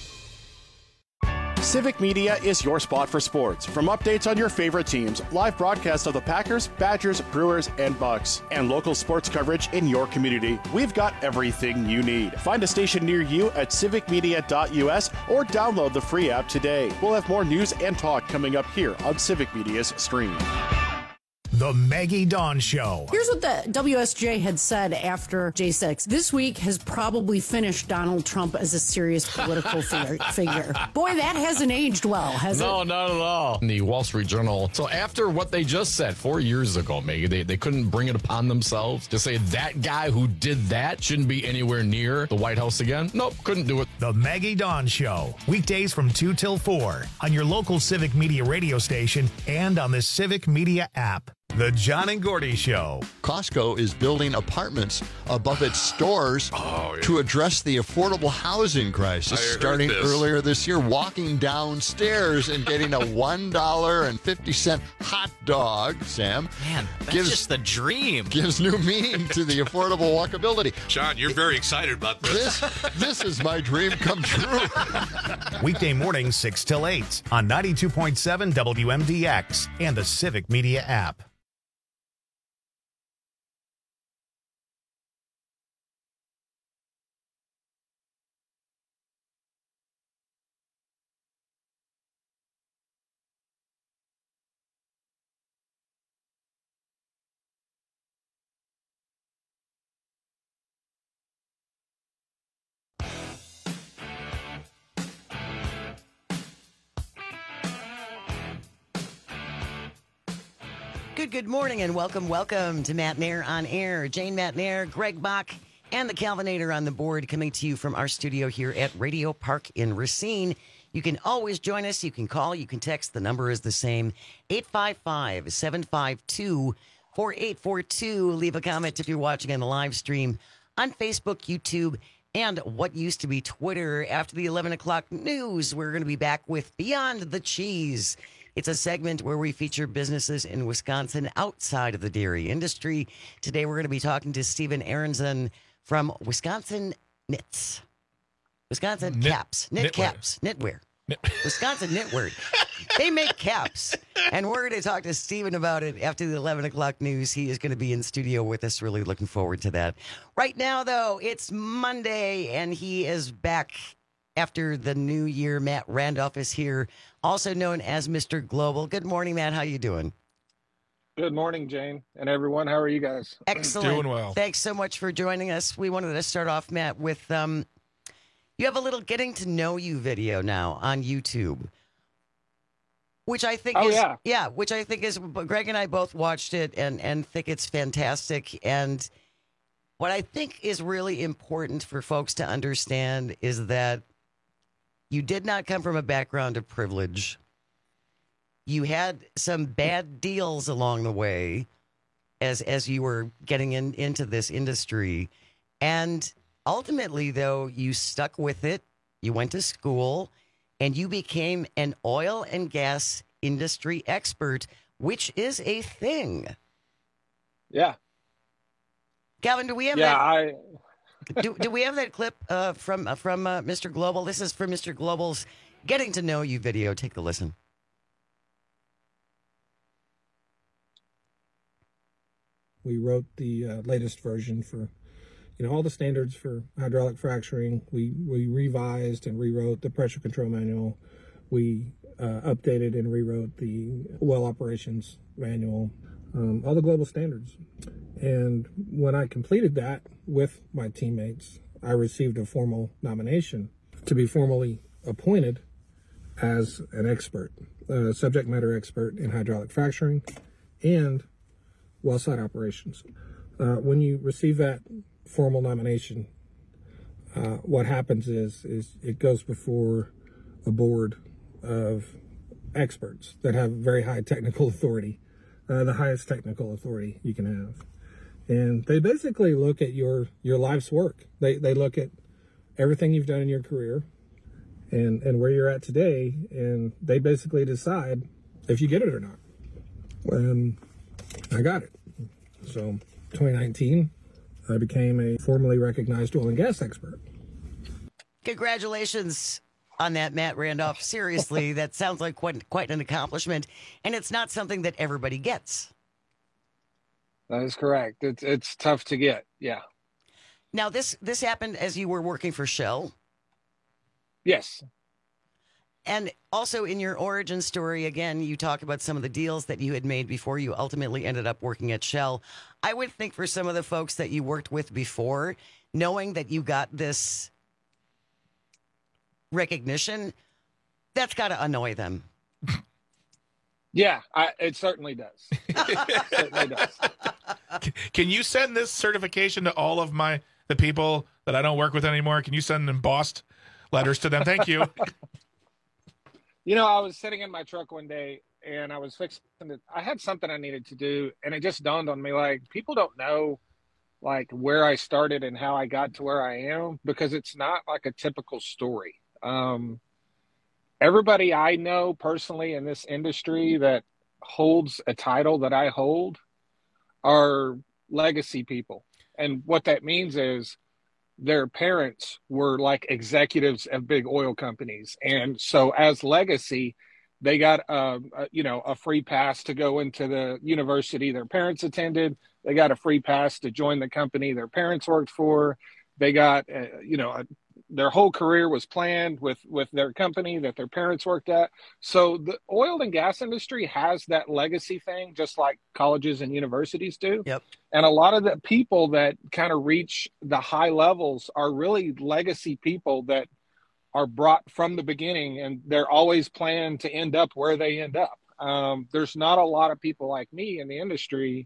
Civic Media is your spot for sports. From updates on your favorite teams, live broadcasts of the Packers, Badgers, Brewers, and Bucks, and local sports coverage in your community, we've got everything you need. Find a station near you at civicmedia.us or download the free app today. We'll have more news and talk coming up here on Civic Media's stream. The Maggie Dawn Show. Here's what the WSJ had said after J6. This week has probably finished Donald Trump as a serious political figure. Boy, that hasn't aged well, has it? No, not at all. In the Wall Street Journal. So after what they just said 4 years ago, Maggie, they couldn't bring it upon themselves to say that guy who did that shouldn't be anywhere near the White House again. Nope, couldn't do it. The Maggie Dawn Show. Weekdays from 2 till 4 on your local Civic Media radio station and on the Civic Media app. The John and Gordy Show. Costco is building apartments above its stores to address the affordable housing crisis. Starting earlier this year, walking downstairs and getting a $1.50 hot dog, Sam. Man, that's just the dream. Gives new meaning to the affordable walkability. John, you're very excited about this. This is my dream come true. Weekday mornings 6 till 8 on 92.7 WMDX and the Civic Media app. Good morning and welcome to Matt Mayer on Air. Jane Matt Mayer, Greg Bach, And the Calvinator on the board, coming to you from our studio here at Radio Park in Racine. You can always join us. You can call. You can text. The number is the same, 855-752-4842. Leave a comment if you're watching on the live stream on Facebook, YouTube, and what used to be Twitter. After the 11 o'clock news, we're going to be back with Beyond the Cheese. It's a segment where we feature businesses in Wisconsin outside of the dairy industry. Today, we're going to be talking to Stephen Aronson from Wisconsin Knits. Wisconsin Caps. Knit Caps. Knitwear. Wisconsin Knitwear. They make caps. And we're going to talk to Stephen about it after the 11 o'clock news. He is going to be in studio with us. Really looking forward to that. Right now, though, it's Monday, and he is back after the new year. Matt Randolph is here, also known as Mr. Global. Good morning, Matt. How you doing? Good morning, Jane, and everyone. How are you guys? Excellent. Doing well. Thanks so much for joining us. We wanted to start off, Matt, with you have a little getting to know you video now on YouTube, which I think which I think is, Greg and I both watched it and think it's fantastic. And what I think is really important for folks to understand is that you did not come from a background of privilege. You had some bad deals along the way as you were getting into this industry. And ultimately, though, you stuck with it. You went to school and you became an oil and gas industry expert, which is a thing. Yeah. Calvin, do we have do we have that clip from Mr. Global? This is from Mr. Global's Getting to Know You video. Take a listen. We wrote the latest version for, all the standards for hydraulic fracturing. We revised and rewrote the pressure control manual. We updated and rewrote the well operations manual, all the global standards. And when I completed that with my teammates, I received a formal nomination to be formally appointed as an expert, subject matter expert in hydraulic fracturing and well site operations. When you receive that formal nomination, what happens is it goes before a board of experts that have very high technical authority, the highest technical authority you can have. And they basically look at your life's work. They look at everything you've done in your career and where you're at today, and they basically decide if you get it or not. And I got it. So 2019, I became a formally recognized oil and gas expert. Congratulations on that, Matt Randolph. Seriously, that sounds like quite an accomplishment, and it's not something that everybody gets. That is correct. It's tough to get. Yeah. Now, this happened as you were working for Shell? Yes. And also in your origin story, again, you talk about some of the deals that you had made before you ultimately ended up working at Shell. I would think for some of the folks that you worked with before, knowing that you got this recognition, that's got to annoy them. Yeah, it certainly does. It certainly does. Can you send this certification to all of the people that I don't work with anymore? Can you send embossed letters to them? Thank you. I was sitting in my truck one day and I was fixing it. I had something I needed to do, and it just dawned on me, people don't know, where I started and how I got to where I am, because it's not like a typical story. Everybody I know personally in this industry that holds a title that I hold are legacy people. And what that means is their parents were executives of big oil companies. And so as legacy, they got a free pass to go into the university their parents attended. They got a free pass to join the company their parents worked for. They got, their whole career was planned with their company that their parents worked at. So the oil and gas industry has that legacy thing, just like colleges and universities do. Yep. And a lot of the people that kind of reach the high levels are really legacy people that are brought from the beginning, and they're always planned to end up where they end up. There's not a lot of people like me in the industry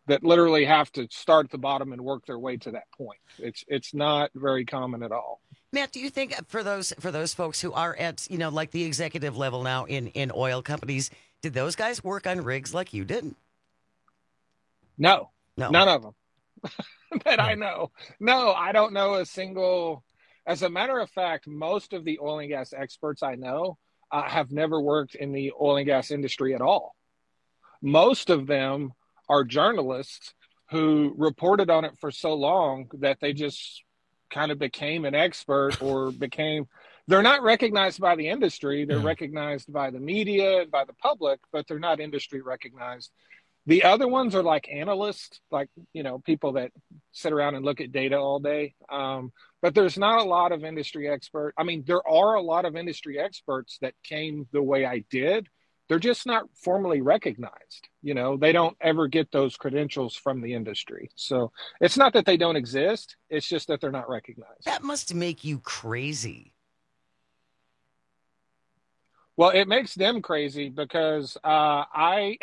that literally have to start at the bottom and work their way to that point. It's not very common at all. Matt, do you think for those folks who are at, like the executive level now in oil companies, did those guys work on rigs like you did? No, none of them that I know. No, I don't know a single. As a matter of fact, most of the oil and gas experts I know have never worked in the oil and gas industry at all. Most of them are journalists who reported on it for so long that they just kind of became an expert or they're not recognized by the industry. They're recognized by the media and by the public, but they're not industry recognized. The other ones are like analysts, like, people that sit around and look at data all day. But there's not a lot of industry expert. I mean, there are a lot of industry experts that came the way I did. They're just not formally recognized. They don't ever get those credentials from the industry. So it's not that they don't exist. It's just that they're not recognized. That must make you crazy. Well, it makes them crazy because I'm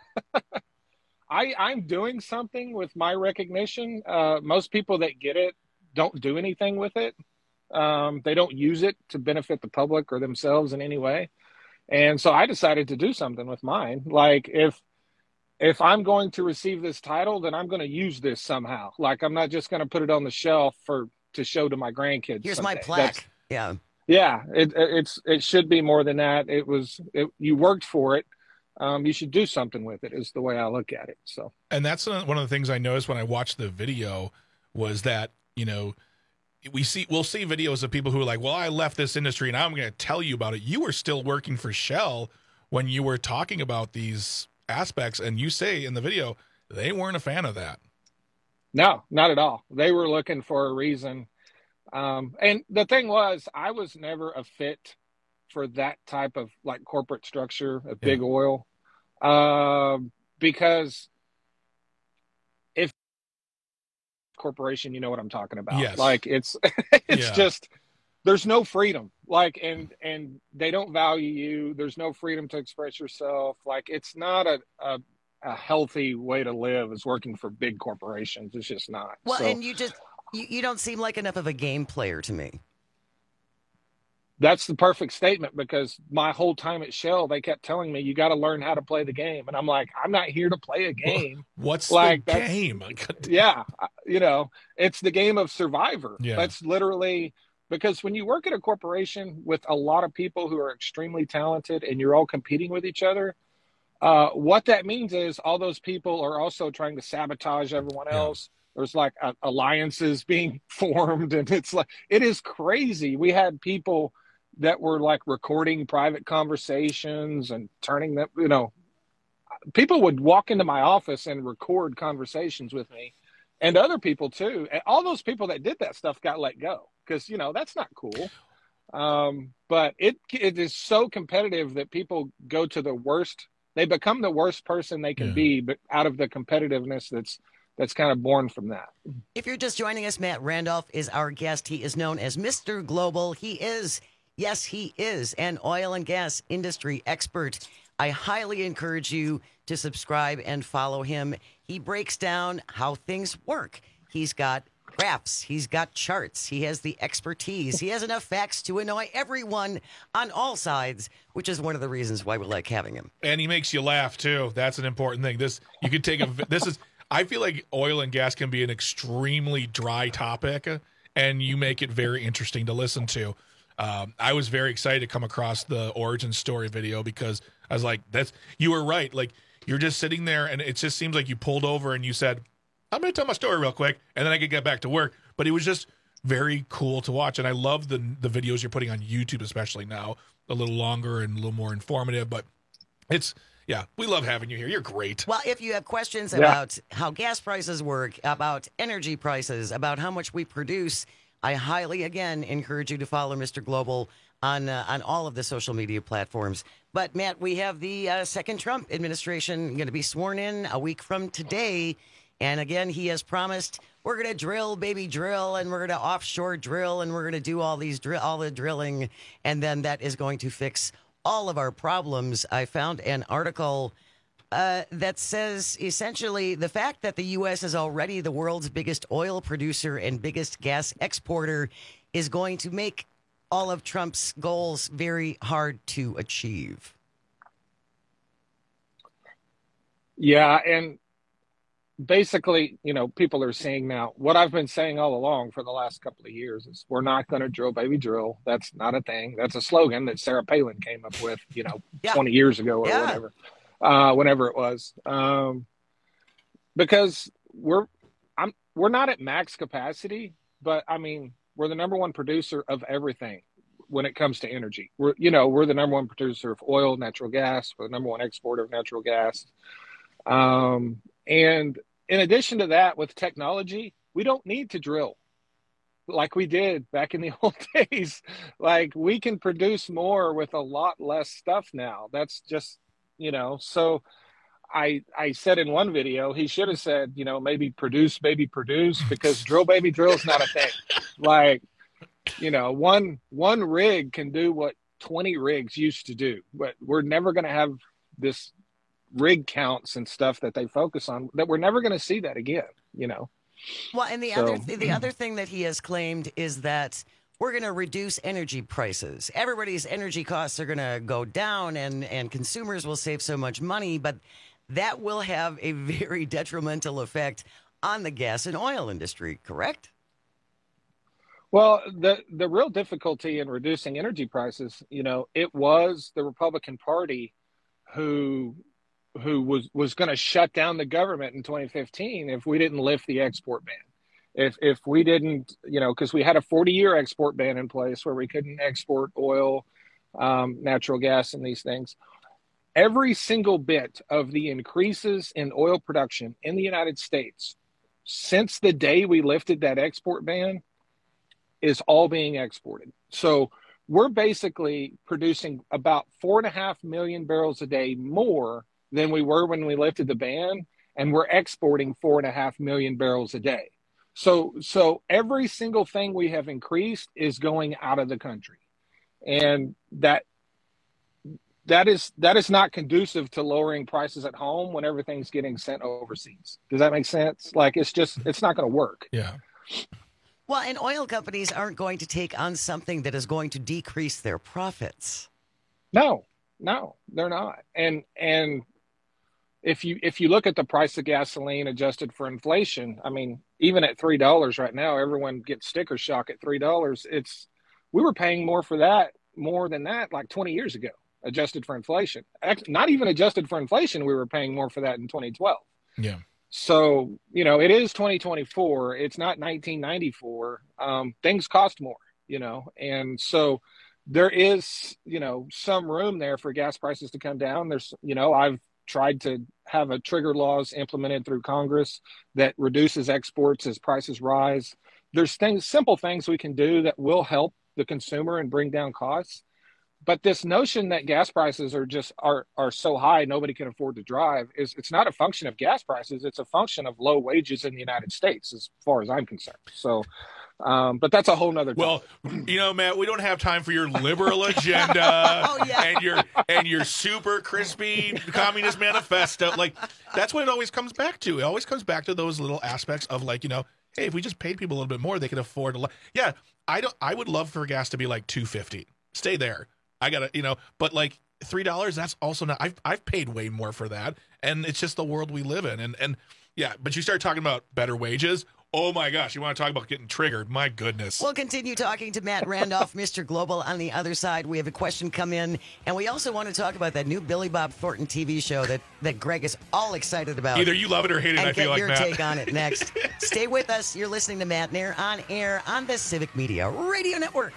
doing something with my recognition. Most people that get it don't do anything with it. They don't use it to benefit the public or themselves in any way. And so I decided to do something with mine. Like if I'm going to receive this title, then I'm going to use this somehow. Like I'm not just going to put it on the shelf to show to my grandkids. Here's someday. My plaque. Yeah. It should be more than that. You worked for it. You should do something with it is the way I look at it. So, and that's one of the things I noticed when I watched the video was that, we'll see videos of people who are like, well, I left this industry and I'm going to tell you about it. You were still working for Shell when you were talking about these aspects. And you say in the video, they weren't a fan of that. No, not at all. They were looking for a reason. And the thing was, I was never a fit for that type of like corporate structure of big oil. Because if corporation, you know what I'm talking about. Yes. Like it's just, there's no freedom. Like, and they don't value you. There's no freedom to express yourself. Like it's not a healthy way to live is working for big corporations. It's just not. Well, so, and you don't seem like enough of a game player to me. That's the perfect statement because my whole time at Shell, they kept telling me, you got to learn how to play the game. And I'm like, I'm not here to play a game. What's like, the game? Yeah. It's the game of Survivor. Yeah. That's literally because when you work at a corporation with a lot of people who are extremely talented and you're all competing with each other, what that means is all those people are also trying to sabotage everyone else. There's like alliances being formed and it's like, it is crazy. We had people that were like recording private conversations and turning them, people would walk into my office and record conversations with me and other people too. And all those people that did that stuff got let go because, that's not cool. But it is so competitive that people go to the worst. They become the worst person they can be, but out of the competitiveness that's kind of born from that. If you're just joining us, Matt Randolph is our guest. He is known as Mr. Global. He is an oil and gas industry expert. I highly encourage you to subscribe and follow him. He breaks down how things work. He's got graphs. He's got charts. He has the expertise. He has enough facts to annoy everyone on all sides, which is one of the reasons why we like having him. And he makes you laugh, too. That's an important thing. You could take I feel like oil and gas can be an extremely dry topic, and you make it very interesting to listen to. I was very excited to come across the origin story video because I was like, you were right. Like, you're just sitting there, and it just seems like you pulled over and you said, I'm going to tell my story real quick, and then I could get back to work. But it was just very cool to watch, and I love the videos you're putting on YouTube, especially now, a little longer and a little more informative. But we love having you here. You're great. Well, if you have questions about how gas prices work, about energy prices, about how much we produce, I highly, again, encourage you to follow Mr. Global on all of the social media platforms. But, Matt, we have the second Trump administration going to be sworn in a week from today. And, again, he has promised we're going to drill, baby, drill, and we're going to offshore drill, and we're going to do all the drilling, and then that is going to fix all of our problems. I found an article that says essentially the fact that the U.S. is already the world's biggest oil producer and biggest gas exporter is going to make all of Trump's goals very hard to achieve. Yeah, and basically, people are saying now, what I've been saying all along for the last couple of years is we're not going to drill, baby, drill. That's not a thing. That's a slogan that Sarah Palin came up with, 20 years ago or whatever, whenever it was. Because we're not at max capacity, but I mean, we're the number one producer of everything when it comes to energy. We're the number one producer of oil, natural gas. We're the number one exporter of natural gas. And in addition to that, with technology, we don't need to drill like we did back in the old days. Like, we can produce more with a lot less stuff now. That's just, so I said in one video, he should have said, maybe produce, baby, produce, because drill, baby, drill is not a thing. Like, one rig can do what 20 rigs used to do, but we're never going to have this rig counts and stuff that they focus on, that we're never going to see that again, Well, and the other thing that he has claimed is that we're going to reduce energy prices. Everybody's energy costs are going to go down, and consumers will save so much money, but that will have a very detrimental effect on the gas and oil industry, correct? Well, the real difficulty in reducing energy prices, it was the Republican Party who was going to shut down the government in 2015 if we didn't lift the export ban. If we didn't, because we had a 40-year export ban in place where we couldn't export oil, natural gas, and these things. Every single bit of the increases in oil production in the United States since the day we lifted that export ban is all being exported. So we're basically producing about 4.5 million barrels a day more than we were when we lifted the ban, and we're exporting 4.5 million barrels a day. So every single thing we have increased is going out of the country, and that is not conducive to lowering prices at home when everything's getting sent overseas. Does that make sense? Like, it's not going to work. Yeah. Well, and oil companies aren't going to take on something that is going to decrease their profits. No, they're not. And if you look at the price of gasoline adjusted for inflation, I mean, even at $3 right now, everyone gets sticker shock at $3. We were paying more than that like 20 years ago, adjusted for inflation. Not even adjusted for inflation, we were paying more for that in 2012. Yeah. So, it is 2024. It's not 1994. Things cost more, and so there is, some room there for gas prices to come down. There's, I've tried to have a trigger laws implemented through Congress that reduces exports as prices rise. There's simple things we can do that will help the consumer and bring down costs. But this notion that gas prices are so high nobody can afford to drive it's not a function of gas prices. It's a function of low wages in the United States, as far as I'm concerned. So, but that's a whole nother topic. Well, Matt, we don't have time for your liberal agenda and your super crispy communist manifesto. Like, that's what it always comes back to. It always comes back to those little aspects of, like, hey, if we just paid people a little bit more, they could afford Yeah, I would love for gas to be like $2.50. Stay there. I gotta, but like $3, that's also not. I've paid way more for that, and it's just the world we live in. And yeah, but you start talking about better wages. Oh my gosh, you want to talk about getting triggered? My goodness. We'll continue talking to Matt Randolph, Mr. Global, on the other side. We have a question come in, and we also want to talk about that new Billy Bob Thornton TV show that Greg is all excited about. Either you love it or hate it. And I feel like get Matt. your take on it next. Stay with us. You're listening to Matt Nair on air on the Civic Media Radio Network.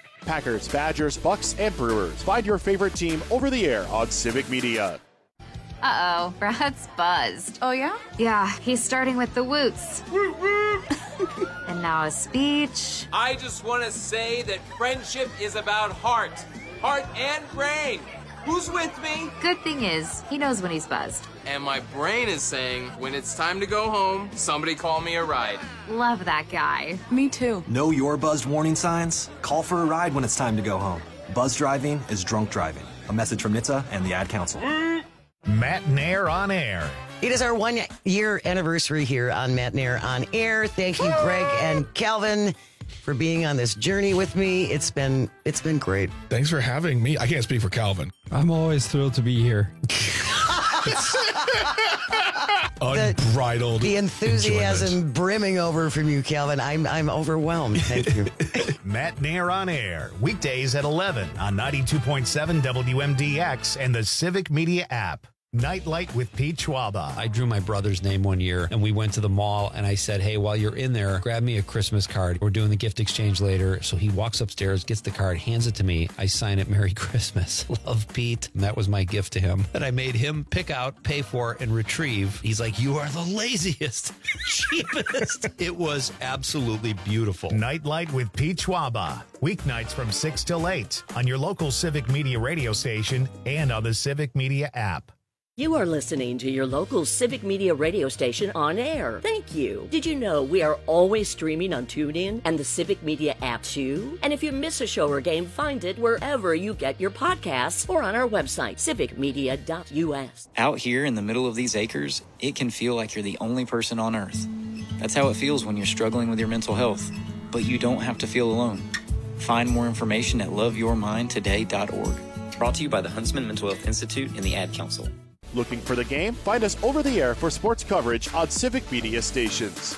Packers, Badgers, Bucks, and Brewers. Find your favorite team over the air on Civic Media. Uh-oh, Brad's buzzed. Oh, yeah? Yeah, he's starting with the woots. And now a speech. I just want to say that friendship is about heart and brain. Who's with me? Good thing is, he knows when he's buzzed. And my brain is saying, when it's time to go home, somebody call me a ride. Love that guy. Me too. Know your buzzed warning signs? Call for a ride when it's time to go home. Buzz driving is drunk driving. A message from NHTSA and the Ad Council. Matt Nair on Air. It is our 1 year anniversary here on Matt Nair on Air. Thank you, Greg and Calvin, for being on this journey with me. It's been great. Thanks for having me. I can't speak for Calvin. I'm always thrilled to be here. Unbridled. The enthusiasm enjoyment. brimming over from you, Calvin. I'm overwhelmed. Thank you. Matt Nair on Air. Weekdays at 11 on 92.7 WMDX and the Civic Media app. Nightlight with Pete Schwaba. I drew my brother's name one year and we went to the mall and I said, hey, while you're in there, grab me a Christmas card. We're doing the gift exchange later. So he walks upstairs, gets the card, hands it to me. I sign it, Merry Christmas. Love, Pete. And that was my gift to him. And I made him pick out, pay for, and retrieve. He's like, you are the laziest, cheapest. It was absolutely beautiful. Nightlight with Pete Schwaba. Weeknights from 6 till 8 on your local Civic Media radio station and on the Civic Media app. You are listening to your local Civic Media radio station on air. Thank you. Did you know we are always streaming on TuneIn and the Civic Media app too? And if you miss a show or game, find it wherever you get your podcasts or on our website, civicmedia.us. Out here in the middle of these acres, it can feel like you're the only person on Earth. That's how it feels when you're struggling with your mental health. But you don't have to feel alone. Find more information at loveyourmindtoday.org. Brought to you by the Huntsman Mental Health Institute and the Ad Council. Looking for the game? Find us over the air for sports coverage on Civic Media stations.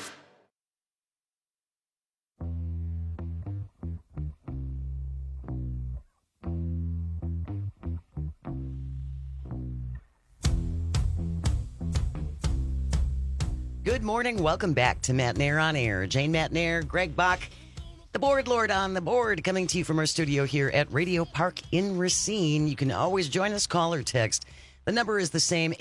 Good morning. Welcome back to Matt Nair on Air. Jane Matt Nair, Greg Bach, the board lord on the board, coming to you from our studio here at Radio Park in Racine. You can always join us, call or text. The number is the same,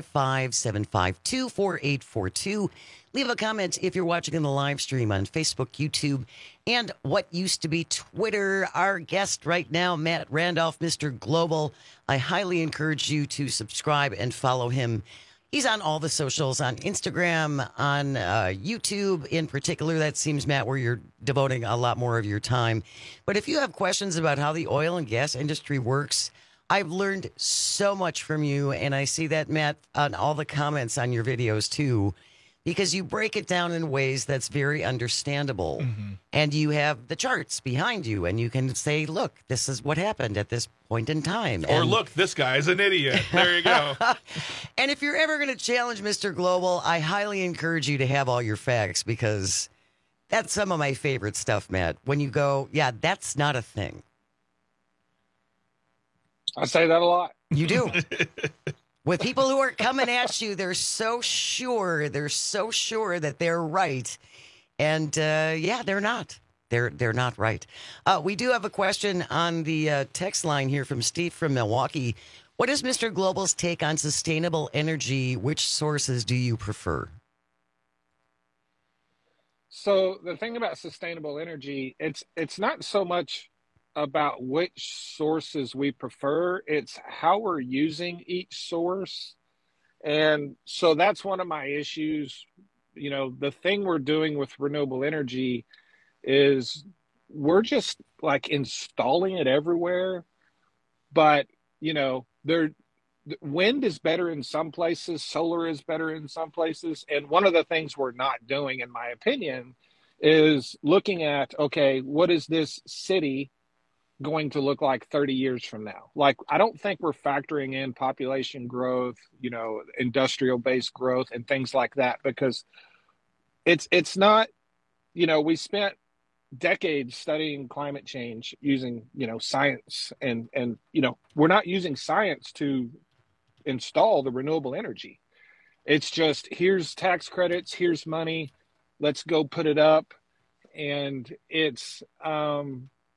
855-752-4842. Leave a comment if you're watching in the live stream on Facebook, YouTube, and what used to be Twitter. Our guest right now, Matt Randolph, Mr. Global. I highly encourage you to subscribe and follow him. He's on all the socials, on Instagram, on YouTube in particular. That seems, Matt, where you're devoting a lot more of your time. But if you have questions about how the oil and gas industry works, I've learned so much from you, and I see that, Matt, on all the comments on your videos, too, because you break it down in ways that's very understandable. Mm-hmm. And you have the charts behind you, and you can say, look, this is what happened at this point in time. Or look, this guy's an idiot. There you go. And if you're ever going to challenge Mr. Global, I highly encourage you to have all your facts, because that's some of my favorite stuff, Matt. When you go, yeah, that's not a thing. I say that a lot. You do. With people who are coming at you, they're so sure that they're right. And yeah, they're not. They're not right. We do have a question on the text line here from Steve from Milwaukee. What is Mr. Global's take on sustainable energy? Which sources do you prefer? So the thing about sustainable energy, it's not so much about which sources we prefer, it's how we're using each source. And so that's one of my issues. You know, the thing we're doing with renewable energy is we're just like installing it everywhere. But, you know, wind is better in some places, solar is better in some places. And one of the things we're not doing, in my opinion, is looking at, okay, what is this city going to look like 30 years from now? Like, I don't think we're factoring in population growth, you know, industrial based growth and things like that, because it's not, you know, we spent decades studying climate change using, you know, science and, you know, we're not using science to install the renewable energy. It's just, here's tax credits, here's money, let's go put it up. And it's,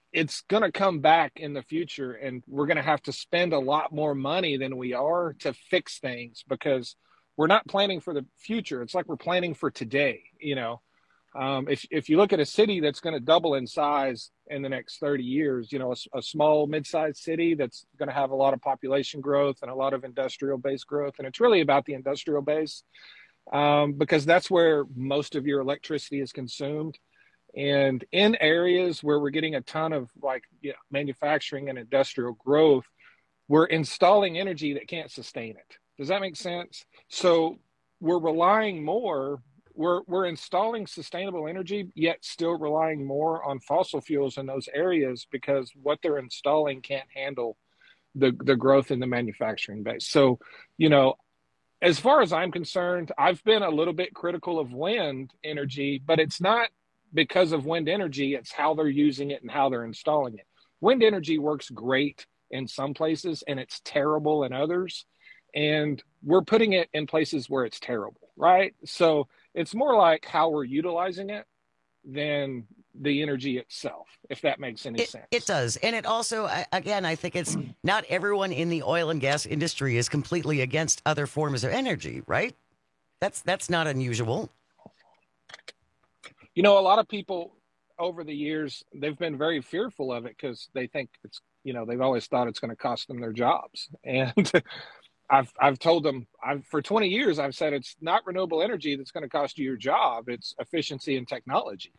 it's going to come back in the future, and we're going to have to spend a lot more money than we are to fix things, because we're not planning for the future. It's like we're planning for today. If you look at a city that's going to double in size in the next 30 years, a small mid-sized city that's going to have a lot of population growth and a lot of industrial base growth. And it's really about the industrial base, because that's where most of your electricity is consumed. And in areas where we're getting a ton of manufacturing and industrial growth, we're installing energy that can't sustain it. Does that make sense? So we're relying more, we're installing sustainable energy, yet still relying more on fossil fuels in those areas, because what they're installing can't handle the growth in the manufacturing base. So, as far as I'm concerned, I've been a little bit critical of wind energy, but it's not because of wind energy, it's how they're using it and how they're installing it. Wind energy works great in some places and it's terrible in others. And we're putting it in places where it's terrible, right? So it's more like how we're utilizing it than the energy itself, if that makes any sense. It does. And it also, again, I think it's not everyone in the oil and gas industry is completely against other forms of energy, right? That's not unusual. A lot of people over the years, they've been very fearful of it because they think it's, they've always thought it's going to cost them their jobs. And I've told them, for 20 years, I've said it's not renewable energy that's going to cost you your job. It's efficiency and technology.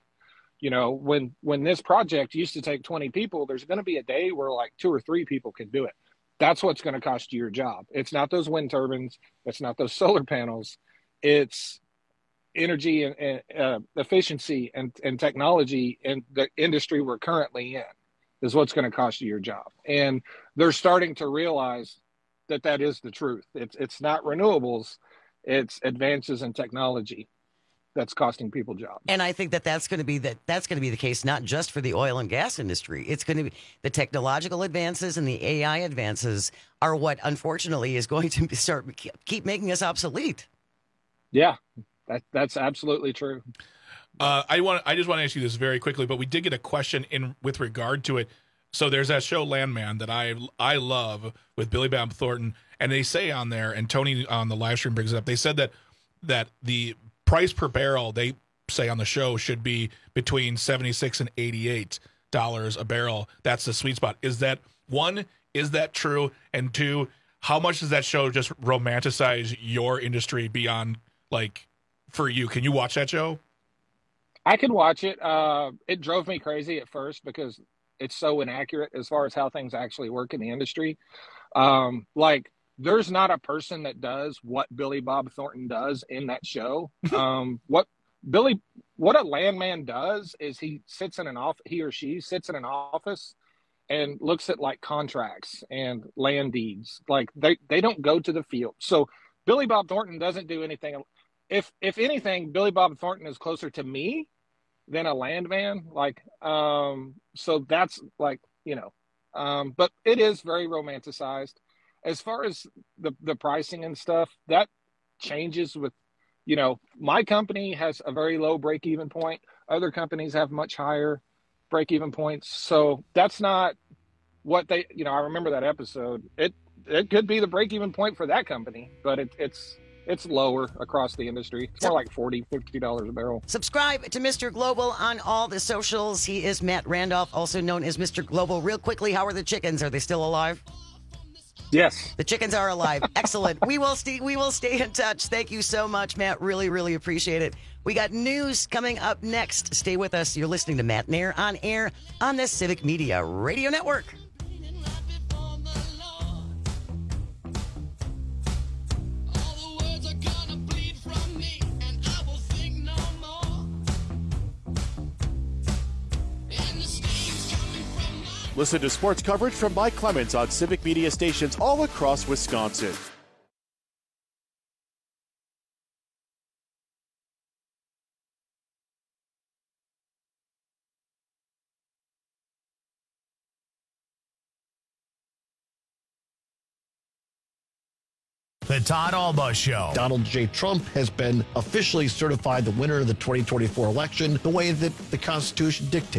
When this project used to take 20 people, there's going to be a day where like 2 or 3 people can do it. That's what's going to cost you your job. It's not those wind turbines. It's not those solar panels. It's energy and efficiency and technology in the industry we're currently in is what's going to cost you your job. And they're starting to realize that is the truth. It's not renewables, it's advances in technology that's costing people jobs. And I think that's going to be the case not just for the oil and gas industry. It's going to be the technological advances and the AI advances are what unfortunately is going to keep making us obsolete. Yeah. That's absolutely true. I just want to ask you this very quickly, but we did get a question with regard to it. So there's that show Landman that I love with Billy Bob Thornton, and they say on there, and Tony on the live stream brings it up, they said that the price per barrel, they say on the show, should be between $76 and $88 a barrel. That's the sweet spot. Is that true? And 2, how much does that show just romanticize your industry beyond, for you? Can you watch that show? I can watch it. It drove me crazy at first because it's so inaccurate as far as how things actually work in the industry. There's not a person that does what Billy Bob Thornton does in that show. What a landman does is he or she sits in an office and looks at contracts and land deeds. They don't go to the field. So Billy Bob Thornton doesn't do anything. If anything, Billy Bob Thornton is closer to me than a landman. So that's but it is very romanticized. As far as the pricing and stuff, that changes with, my company has a very low break-even point. Other companies have much higher break-even points. So that's not what they, I remember that episode. It could be the break-even point for that company, but it's lower across the industry. It's more like $40, $50 a barrel. Subscribe to Mr. Global on all the socials. He is Matt Randolph, also known as Mr. Global. Real quickly, how are the chickens? Are they still alive? Yes. The chickens are alive. Excellent. We will stay in touch. Thank you so much, Matt. Really, really appreciate it. We got news coming up next. Stay with us. You're listening to Matt Nair on air on the Civic Media Radio Network. Listen to sports coverage from Mike Clemens on Civic Media stations all across Wisconsin. The Todd Alba Show. Donald J. Trump has been officially certified the winner of the 2024 election the way that the Constitution dictates.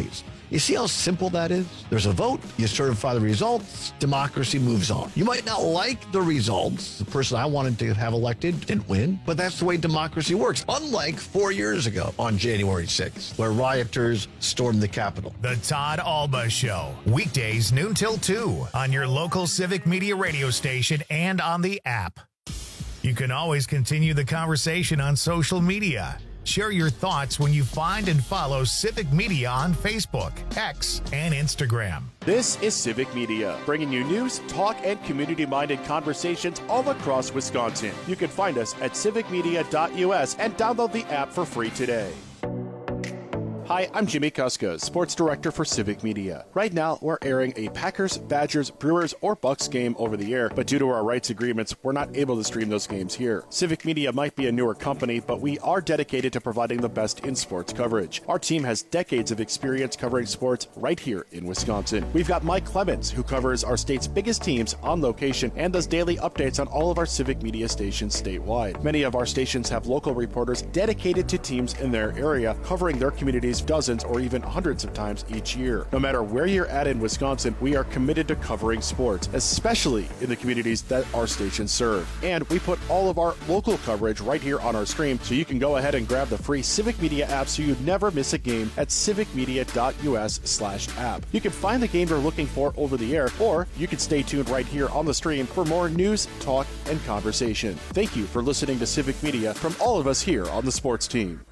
You see how simple that is? There's a vote, you certify the results, democracy moves on. You might not like the results. The person I wanted to have elected didn't win, but that's the way democracy works. Unlike 4 years ago on January 6th, where rioters stormed the Capitol. The Todd Alba Show, weekdays noon till 2 on your local Civic Media radio station and on the app. You can always continue the conversation on social media. Share your thoughts when you find and follow Civic Media on Facebook, X, and Instagram. This is Civic Media, bringing you news, talk, and community-minded conversations all across Wisconsin. You can find us at civicmedia.us and download the app for free today. Hi, I'm Jimmy Kuska, Sports Director for Civic Media. Right now, we're airing a Packers, Badgers, Brewers, or Bucks game over the air, but due to our rights agreements, we're not able to stream those games here. Civic Media might be a newer company, but we are dedicated to providing the best in sports coverage. Our team has decades of experience covering sports right here in Wisconsin. We've got Mike Clemens, who covers our state's biggest teams on location and does daily updates on all of our Civic Media stations statewide. Many of our stations have local reporters dedicated to teams in their area, covering their communities dozens or even hundreds of times each year. No matter where you're at in Wisconsin, we are committed to covering sports, especially in the communities that our stations serve. And we put all of our local coverage right here on our stream, so you can go ahead and grab the free Civic Media app so you never miss a game at civicmedia.us/app. You can find the game you're looking for over the air, or you can stay tuned right here on the stream for more news, talk, and conversation. Thank you for listening to Civic Media from all of us here on the sports team.